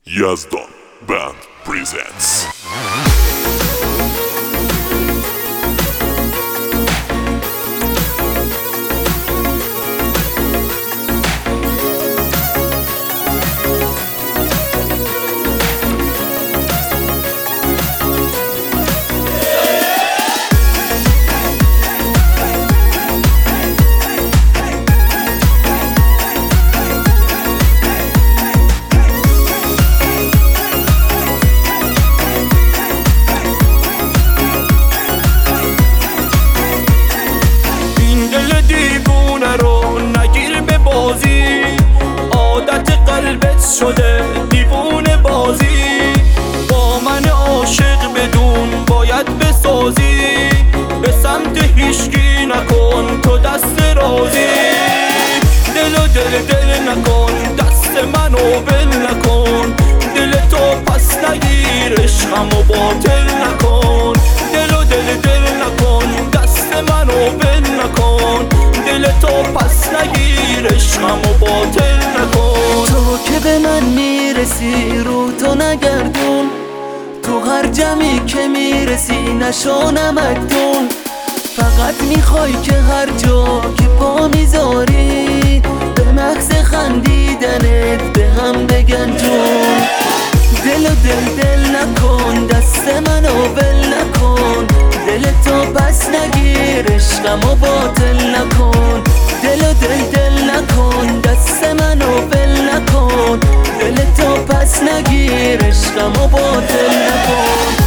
Yazdon Band presents. عادت قلبت شده دیوونه بازی با من عاشق بدون باید بسازی به سمت هیچکی نکن تو دست رازی دل نکن دست منو بل نکن دل تو پس نگیر عشقمو باطل نکن دل نکن دست منو بل نکن دل تو پس نگیر عشقمو باطل نکن تو که به من میرسی رو تو نگردون تو هر جمعی که میرسی نشو نمکدون فقط میخوای که هر جا که پا میذاری به محض خندیدنت به هم بگن جون دل نکن دست منو ول نکن دل تو پس نگیر عشقمو باطل نکن دل نکن دست منو ول نکن دل تو پس نگیر عشقمو باطل نکن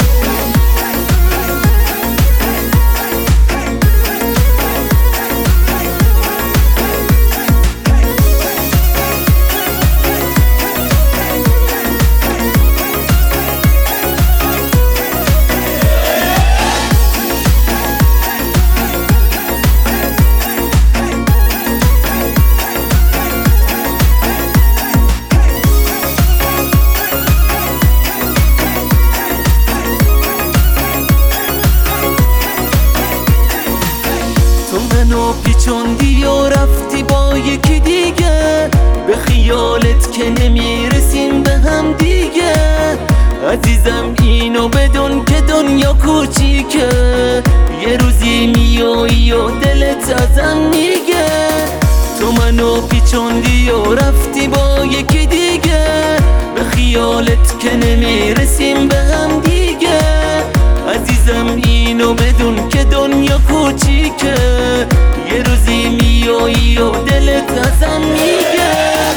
منو پیچوندی و رفتی با یکی دیگه به خیالت که نمیرسیم به هم دیگه عزیزم اینو بدون که دنیا کوچیکه یه روزی میایی و دلت ازم میگه تو منو پیچوندی و رفتی با یکی دیگه به خیالت که نمیرسیم به هم دیگه عزیزم اینو بدون که دنیا کوچیکه یه روزی میایی و دلت ازم میگه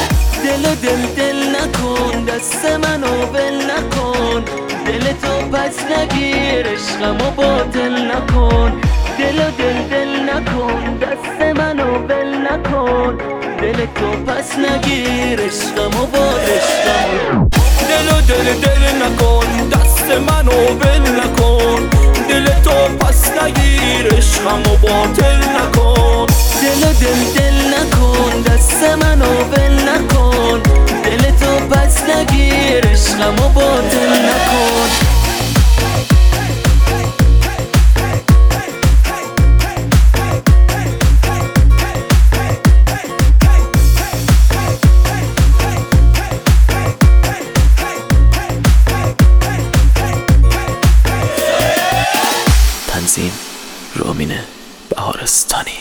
دل نکن دست منو ول نکن دل تو پس نگیر عشقمو باطل نکن دل نکن دست منو ول نکن دل تو پس نگیر عشقمو باطل دل نکن دست منو ول نکن دل تو پس نگیر عشقمو باطل نکن دل نکن دست منو ول نکن دل تو پس نگیر عشقمو باطل نکن تنظیم رامین بهارستانی.